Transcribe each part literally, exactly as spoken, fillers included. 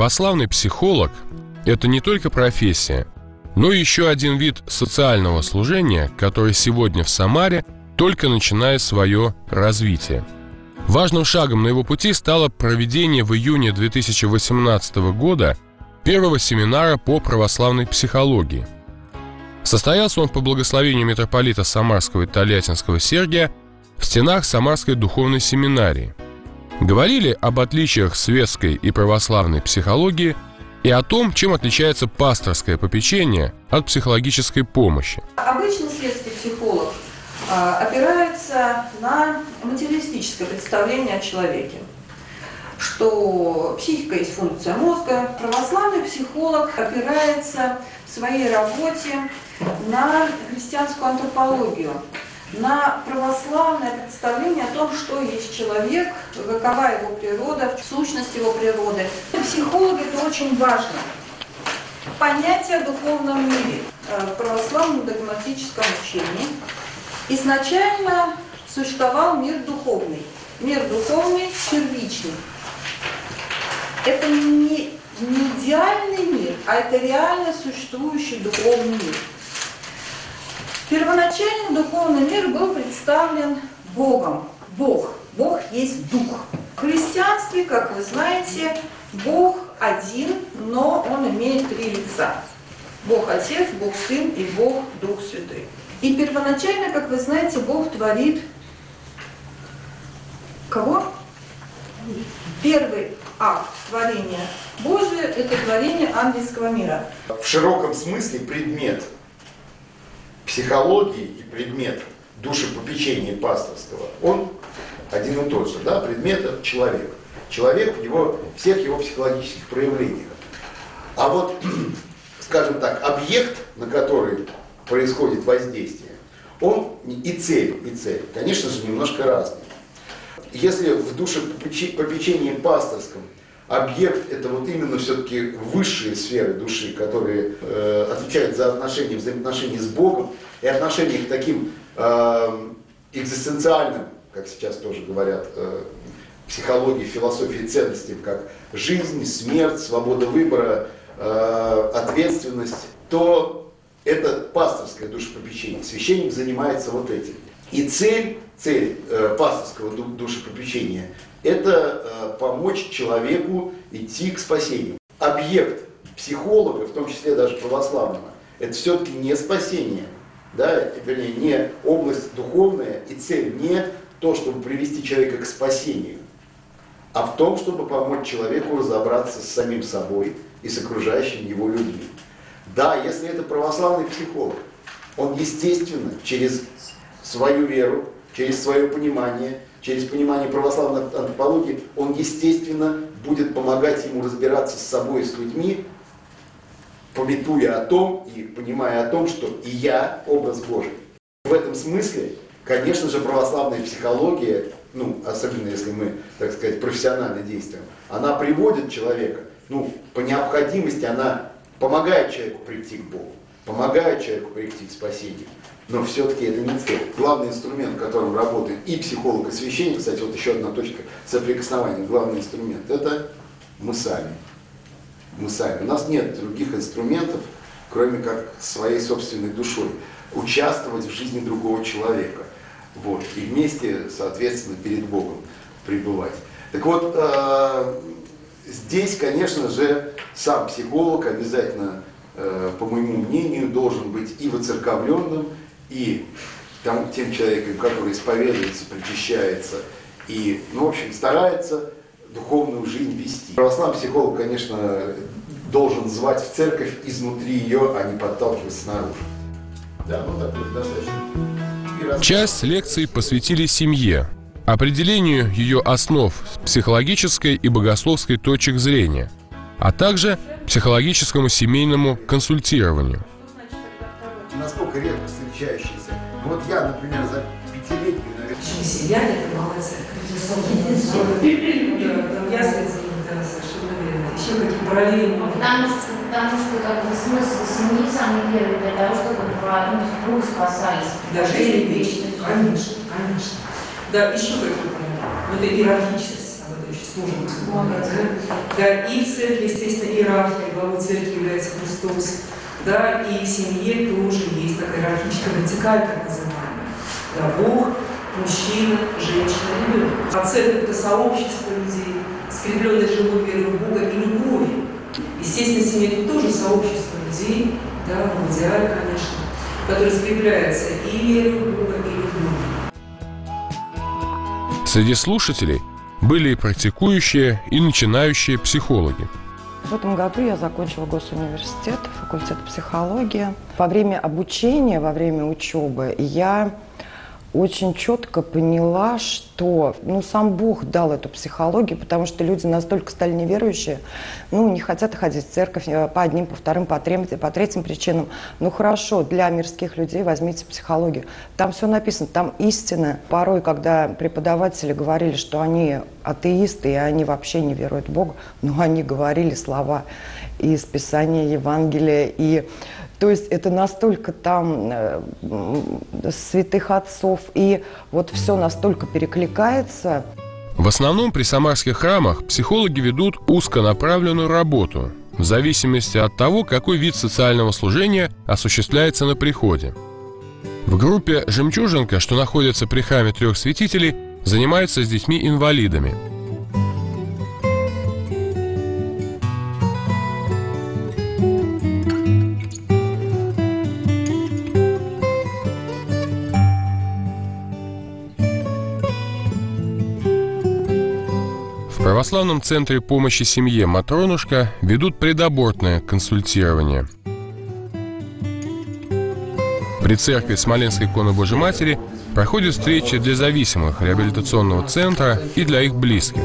Православный психолог – это не только профессия, но и еще один вид социального служения, который сегодня в Самаре только начинает свое развитие. Важным шагом на его пути стало проведение в июне две тысячи восемнадцатого года первого семинара по православной психологии. Состоялся он по благословению митрополита Самарского и Тольяттинского Сергия в стенах Самарской духовной семинарии. Говорили об отличиях светской и православной психологии и о том, чем отличается пасторское попечение от психологической помощи. Обычно светский психолог опирается на материалистическое представление о человеке, что психика есть функция мозга. Православный психолог опирается в своей работе на христианскую антропологию, на православное представление о том, что есть человек, какова его природа, сущность его природы. Для психолога это очень важно. Понятие о духовном мире в православном догматическом учении. Изначально существовал мир духовный. Мир духовный первичный. Это не, не идеальный мир, а это реально существующий духовный мир. Первоначально духовный мир был представлен Богом. Бог. Бог есть Дух. В христианстве, как вы знаете, Бог один, но Он имеет три лица. Бог Отец, Бог Сын и Бог Дух Святой. И первоначально, как вы знаете, Бог творит кого? Первый акт творения Божия – это творение ангельского мира. В широком смысле предмет психологии и предмет душепопечения пасторского, он один и тот же, да, предмет – это человек. Человек в его, всех его психологических проявлениях. А вот, скажем так, объект, на который происходит воздействие, он и цель, и цель, конечно же, немножко разные. Если в душепопечении пасторском объект – это вот именно все-таки высшие сферы души, которые э, отвечают за отношения, взаимоотношения с Богом и отношения к таким э, экзистенциальным, как сейчас тоже говорят, э, психологии, философии ценностям, как жизнь, смерть, свобода выбора, э, ответственность, то это пасторское душепопечение. Священник занимается вот этим. И цель, цель э, пасторского душепопечения – это э, помочь человеку идти к спасению. Объект психолога, в том числе даже православного, это все-таки не спасение, да, вернее, не область духовная, и цель не то, чтобы привести человека к спасению, а в том, чтобы помочь человеку разобраться с самим собой и с окружающими его людьми. Да, если это православный психолог, он, естественно, через свою веру, через свое понимание, через понимание православной антропологии, он, естественно, будет помогать ему разбираться с собой и с людьми, памятуя о том и понимая о том, что и я образ Божий. В этом смысле, конечно же, православная психология, ну, особенно если мы, так сказать, профессионально действуем, она приводит человека, ну, по необходимости она помогает человеку прийти к Богу, помогает человеку прийти к спасению. Но все-таки это не цель. Главный инструмент, которым работает и психолог, и священник, кстати, вот еще одна точка соприкосновения, главный инструмент, это мы сами. Мы сами. У нас нет других инструментов, кроме как своей собственной душой, участвовать в жизни другого человека. Вот. И вместе, соответственно, перед Богом пребывать. Так вот, э, здесь, конечно же, сам психолог обязательно, э, по моему мнению, должен быть и воцерковленным, и там, тем человеком, который исповедуется, причащается, и, ну, в общем, старается духовную жизнь вести. Православный психолог, конечно, должен звать в церковь изнутри ее, а не подталкивать снаружи. Да, ну так вот достаточно. Часть лекций посвятили семье, определению ее основ с психологической и богословской точек зрения, а также психологическому семейному консультированию. Насколько редко встречающиеся. Вот я, например, за пятилетний, наверное... Себя это молодцы. Я совершенно верно. Еще какие параллели. Потому что, потому что как бы, смысл семьи самый первый для того, чтобы ну, супруги спасались. Даже и вечность. Конечно, конечно. Да, еще какие-то. Вот иерархичность, об этом очень служит помогать. Да? Да, и в церкви, естественно, иерархия, главой церкви является Христос. Да, и в семье тоже есть такая иерархическая вертикаль, так называемая. Да, Бог, мужчина, женщина, ребенок. А церковь – это сообщество людей, скрепленное живой верой в Бога и любовью. Естественно, семья – это тоже сообщество людей, да, в идеале, конечно, которое скрепляется и верой в Бога, и любовью. Среди слушателей были и практикующие, и начинающие психологи. В этом году я закончила госуниверситет, факультет психологии. Во время обучения, во время учебы я очень четко поняла, что ну, сам Бог дал эту психологию, потому что люди настолько стали неверующие, ну, не хотят ходить в церковь по одним, по вторым, по трем, по третьим причинам. Ну, хорошо, для мирских людей возьмите психологию. Там все написано, там истина. Порой, когда преподаватели говорили, что они атеисты, и они вообще не веруют в Бога, но они говорили слова из Писания, Евангелия, и то есть это настолько там э, святых отцов, и вот все настолько перекликается. В основном при самарских храмах психологи ведут узконаправленную работу, в зависимости от того, какой вид социального служения осуществляется на приходе. В группе «Жемчужинка», что находится при храме трех святителей, занимаются с детьми-инвалидами. В православном центре помощи семье «Матронушка» ведут предабортное консультирование. При церкви Смоленской иконы Божьей Матери проходят встречи для зависимых реабилитационного центра и для их близких.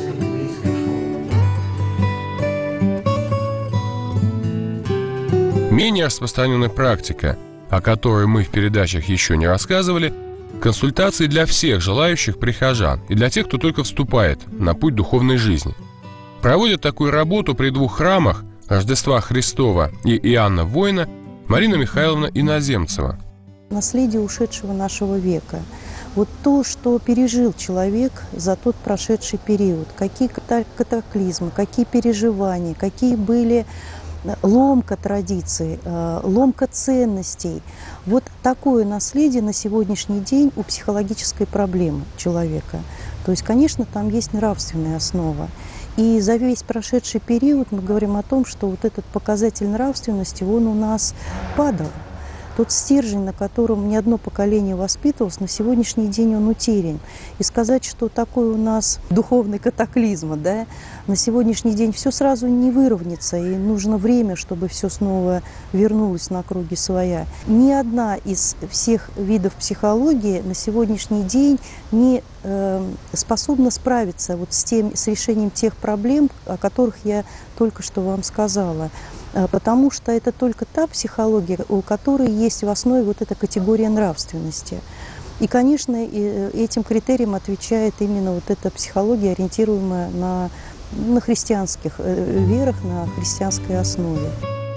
Менее распространенная практика, о которой мы в передачах еще не рассказывали, консультации для всех желающих прихожан и для тех, кто только вступает на путь духовной жизни. Проводят такую работу при двух храмах Рождества Христова и Иоанна Воина Марина Михайловна Иноземцева. Наследие ушедшего нашего века. Вот то, что пережил человек за тот прошедший период, какие катаклизмы, какие переживания, какие были ломка традиций, ломка ценностей. Вот такое наследие на сегодняшний день у психологической проблемы человека. То есть, конечно, там есть нравственная основа. И за весь прошедший период мы говорим о том, что вот этот показатель нравственности, он у нас падал. Тот стержень, на котором ни одно поколение воспитывалось, на сегодняшний день он утерян. И сказать, что такой у нас духовный катаклизм, да, на сегодняшний день все сразу не выровняется, и нужно время, чтобы все снова вернулось на круги своя. Ни одна из всех видов психологии на сегодняшний день не э, способна справиться вот с, тем, с решением тех проблем, о которых я только что вам сказала. Потому что это только та психология, у которой есть в основе вот эта категория нравственности. И, конечно, этим критериям отвечает именно вот эта психология, ориентируемая на, на христианских верах, на христианской основе.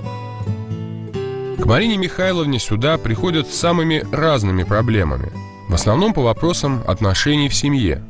К Марине Михайловне сюда приходят с самыми разными проблемами. В основном по вопросам отношений в семье.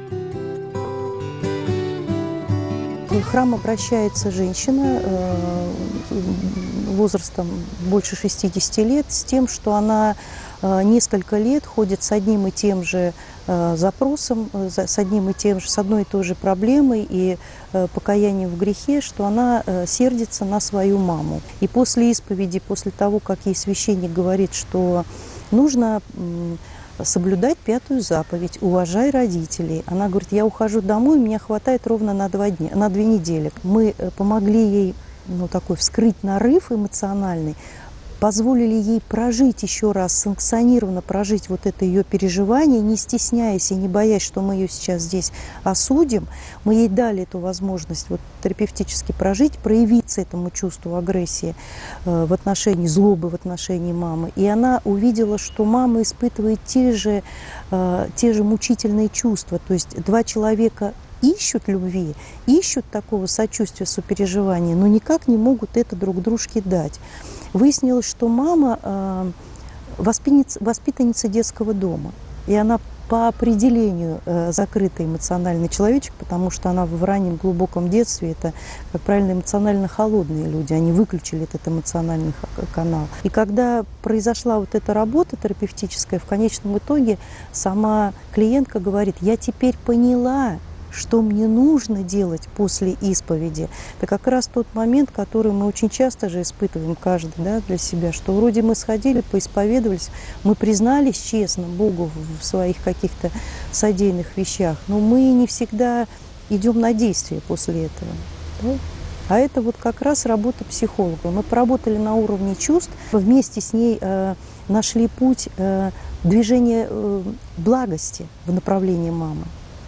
В храм обращается женщина э, возрастом больше шестидесяти лет с тем, что она э, несколько лет ходит с одним и тем же э, запросом, э, с одним и тем же, с одной и той же проблемой и э, покаянием в грехе, что она э, сердится на свою маму. И после исповеди, после того, как ей священник говорит, что нужно э, соблюдать пятую заповедь, уважай родителей. Она говорит, я ухожу домой, меня хватает ровно на два дня, на две недели. Мы помогли ей, ну, такой вскрыть нарыв эмоциональный, позволили ей прожить еще раз, санкционированно прожить вот это ее переживание, не стесняясь и не боясь, что мы ее сейчас здесь осудим. Мы ей дали эту возможность вот терапевтически прожить, проявиться этому чувству агрессии э, в отношении, злобы в отношении мамы. И она увидела, что мама испытывает те же, э, те же мучительные чувства. То есть два человека ищут любви, ищут такого сочувствия, сопереживания, но никак не могут это друг дружке дать. Выяснилось, что мама э, воспитанница, воспитанница детского дома. И она по определению э, закрытый эмоциональный человечек, потому что она в раннем глубоком детстве, это, как правильно, эмоционально холодные люди, они выключили этот эмоциональный канал. И когда произошла вот эта работа терапевтическая, в конечном итоге сама клиентка говорит: я теперь поняла, что мне нужно делать после исповеди. Это как раз тот момент, который мы очень часто же испытываем каждый, да, для себя, что вроде мы сходили, поисповедовались, мы признались честно Богу в своих каких-то содеянных вещах, но мы не всегда идем на действие после этого. Да? А это вот как раз работа психолога. Мы поработали на уровне чувств, вместе с ней э, нашли путь э, движения э, благости в направлении мамы.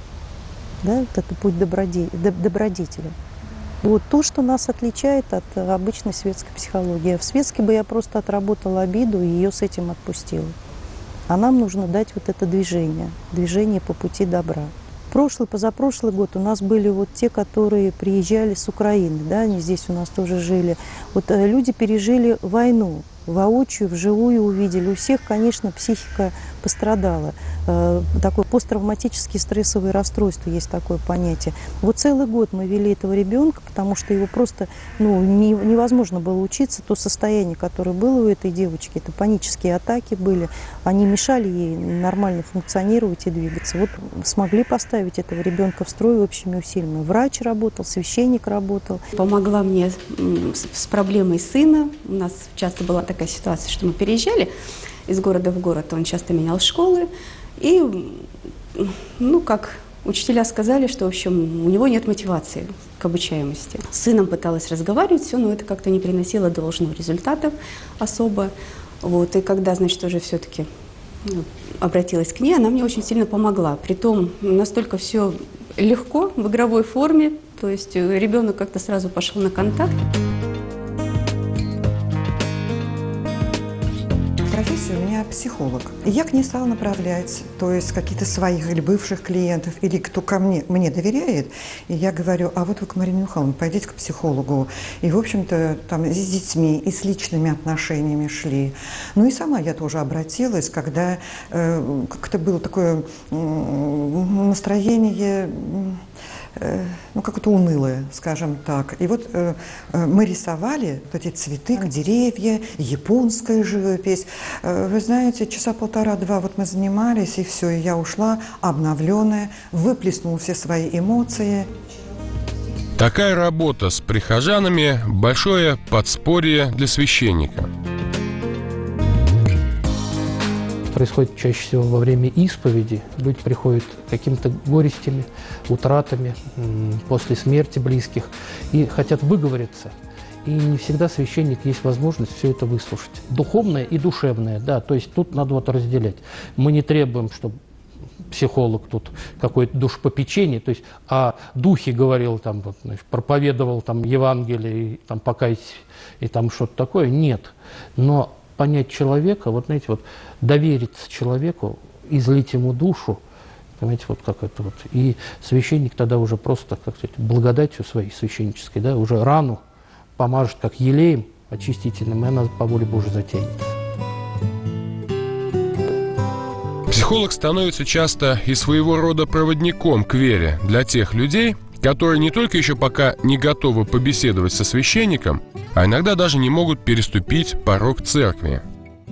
Да, вот это путь доброде... добродетеля. Вот то, что нас отличает от обычной светской психологии. В светской бы я просто отработала обиду и ее с этим отпустила. А нам нужно дать вот это движение, движение по пути добра. Прошлый, позапрошлый год у нас были вот те, которые приезжали с Украины, да, они здесь у нас тоже жили. Вот э, люди пережили войну, воочию, вживую увидели. У всех, конечно, психика пострадала. Э, такое посттравматические стрессовые расстройства, есть такое понятие. Вот целый год мы вели этого ребенка, потому что его просто ну, не, невозможно было учиться. То состояние, которое было у этой девочки, это панические атаки были, они мешали ей нормально функционировать и двигаться. Вот смогли поставить этого ребенка в строй общими усилиями. Врач работал, священник работал. Помогла мне с проблемой сына. У нас часто была такая ситуация, что мы переезжали из города в город, он часто менял школы, и, ну, как учителя сказали, что, в общем, у него нет мотивации к обучаемости. С сыном пыталась разговаривать, все, но это как-то не приносило должного результата особо. Вот, и когда, значит, уже все-таки ну, обратилась к ней, она мне очень сильно помогла. Притом настолько все легко, в игровой форме, то есть ребенок как-то сразу пошел на контакт. Профессия у меня психолог. И я к ней стала направлять, то есть какие-то своих или бывших клиентов, или кто ко мне, мне доверяет. И я говорю: а вот вы к Марине Михайловне пойдите к психологу. И, в общем-то, там и с детьми, и с личными отношениями шли. Ну и сама я тоже обратилась, когда э, как-то было такое э, настроение... ну, какое-то унылое, скажем так. И вот э, мы рисовали вот эти цветы, деревья, японская живопись. Э, вы знаете, часа полтора-два вот мы занимались, и все, и я ушла обновленная, выплеснула все свои эмоции. Такая работа с прихожанами – большое подспорье для священника. Происходит чаще всего во время исповеди. Люди приходят какими-то горестями, утратами, после смерти близких и хотят выговориться. И не всегда священник есть возможность все это выслушать. Духовное и душевное, да, то есть тут надо вот разделять. Мы не требуем, чтобы психолог тут какое-то душепопечение, то есть о духе говорил, там, вот, значит, проповедовал там, Евангелие, и, там, покайтесь, и там что-то такое. Нет. Но понять человека, вот знаете, вот довериться человеку, излить ему душу, понимаете, вот как это вот. И священник тогда уже просто, как сказать, благодатью своей священнической, да, уже рану помажет как елеем очистительным, и она по воле Божией затянется. Психолог становится часто и своего рода проводником к вере для тех людей, которые не только еще пока не готовы побеседовать со священником, а иногда даже не могут переступить порог церкви.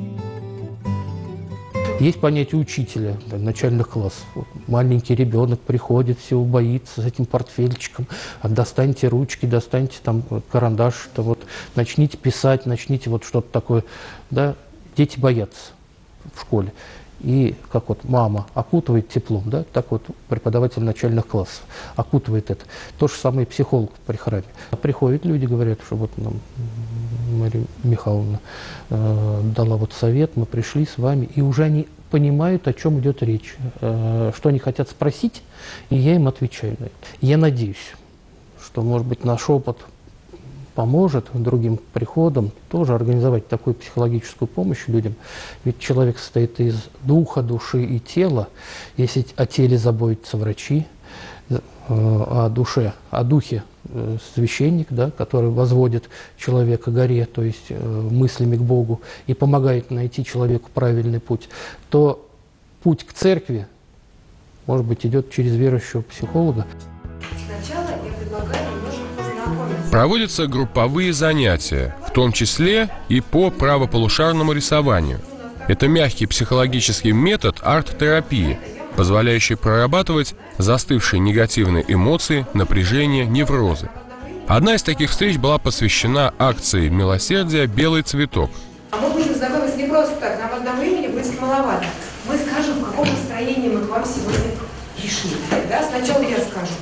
Есть понятие учителя начальных классов. Вот маленький ребенок приходит, всего боится с этим портфельчиком. А достаньте ручки, достаньте там карандаш, -то вот, начните писать, начните вот что-то такое. Да? Дети боятся в школе. И как вот мама окутывает теплом, да, так вот преподаватель начальных классов окутывает это. То же самое и психолог при храме. Приходят люди, говорят, что вот нам Мария Михайловна э, дала вот совет, мы пришли с вами, и уже они понимают, о чем идет речь, э, что они хотят спросить, и я им отвечаю на это. Я надеюсь, что, может быть, наш опыт поможет другим приходам тоже организовать такую психологическую помощь людям. Ведь человек состоит из духа, души и тела. Если о теле заботятся врачи, о душе, о духе священник, да, который возводит человека к горе, то есть мыслями к Богу, и помогает найти человеку правильный путь, то путь к церкви может быть, идет через верующего психолога. Сначала я предлагаю немножко познакомиться. Проводятся групповые занятия, в том числе и по правополушарному рисованию. Это мягкий психологический метод арт-терапии, позволяющий прорабатывать застывшие негативные эмоции, напряжение, неврозы. Одна из таких встреч была посвящена акции милосердия «Белый цветок». А мы будем знакомиться не просто так, нам одного имени будет маловато. Мы скажем, в каком настроении мы к вам сегодня пришли. Да? Сначала я скажу.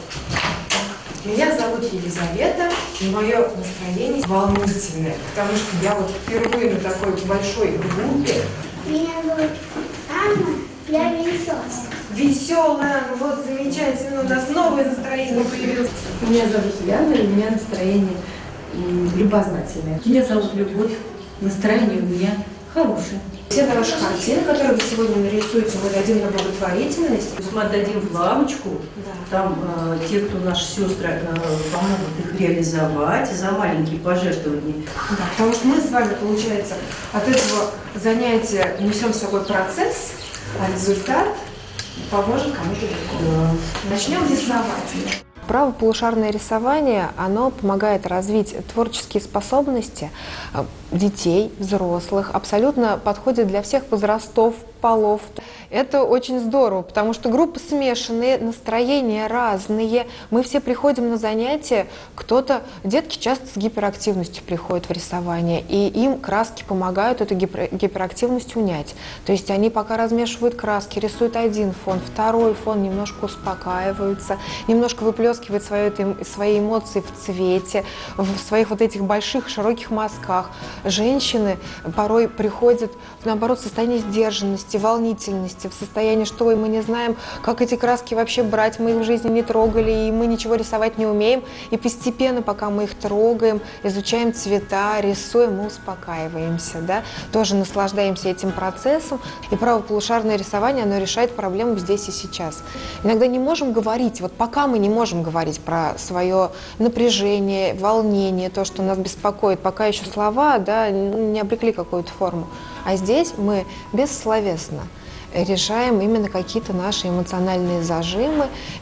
Меня зовут Елизавета, и мое настроение волнительное, потому что я вот впервые на такой большой группе. Меня зовут Анна, я веселая. Веселая, вот замечательно, у нас новое настроение появилось. Меня зовут Яна, и у меня настроение любознательное. Меня зовут Любовь, настроение у меня хорошее. Все ваши картины, которые вы сегодня нарисуете, мы дадим на благотворительность. То есть мы отдадим в лавочку, да. Там э, те, кто наши сестры, э, помогут их реализовать за маленькие пожертвования. Да, потому что мы с вами, получается, от этого занятия несем с собой процесс, а результат поможет кому-то другому. Да. Начнем рисовать. Правополушарное рисование, оно помогает развить творческие способности детей, взрослых, абсолютно подходит для всех возрастов, полов. Это очень здорово, потому что группы смешанные, настроения разные. Мы все приходим на занятия, кто-то, детки часто с гиперактивностью приходят в рисование, и им краски помогают эту гипер, гиперактивность унять. То есть они пока размешивают краски, рисуют один фон, второй фон, немножко успокаиваются, немножко выплескивают свои, свои эмоции в цвете, в своих вот этих больших широких мазках. Женщины порой приходят, наоборот, в состояние сдержанности, волнительности, в состоянии, что ой, мы не знаем, как эти краски вообще брать, мы их в жизни не трогали, и мы ничего рисовать не умеем. И постепенно, пока мы их трогаем, изучаем цвета, рисуем, мы успокаиваемся, да? Тоже наслаждаемся этим процессом. И правополушарное рисование, оно решает проблему здесь и сейчас. Иногда не можем говорить, вот пока мы не можем говорить про свое напряжение, волнение, то, что нас беспокоит, пока еще слова, да, не обрекли какую-то форму. А здесь мы бессловесно решаем именно какие-то наши эмоциональные зажимы,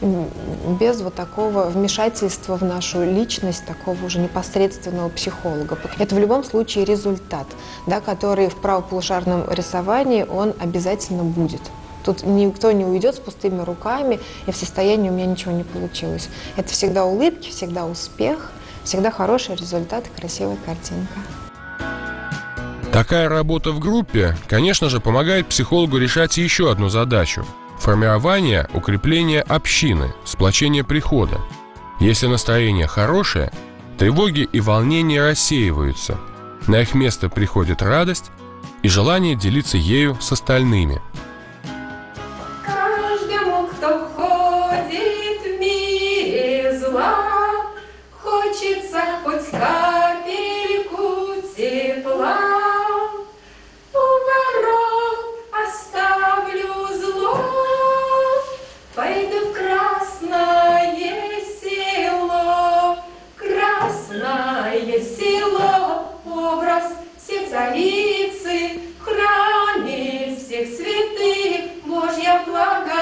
без вот такого вмешательства в нашу личность, такого уже непосредственного психолога. Это в любом случае результат, да, который в правополушарном рисовании, он обязательно будет. Тут никто не уйдет с пустыми руками, и в состоянии у меня ничего не получилось. Это всегда улыбки, всегда успех, всегда хороший результат и красивая картинка. Такая работа в группе, конечно же, помогает психологу решать еще одну задачу – формирование, укрепление общины, сплочение прихода. Если настроение хорошее, тревоги и волнения рассеиваются. На их место приходит радость и желание делиться ею с остальными. Каждому, кто ходит в мире зла, хочется хоть капельку тепла. У ворот оставлю зло, пойду в красное село. Красное село, образ всей царицы, в храме всех святых, Божья благодать.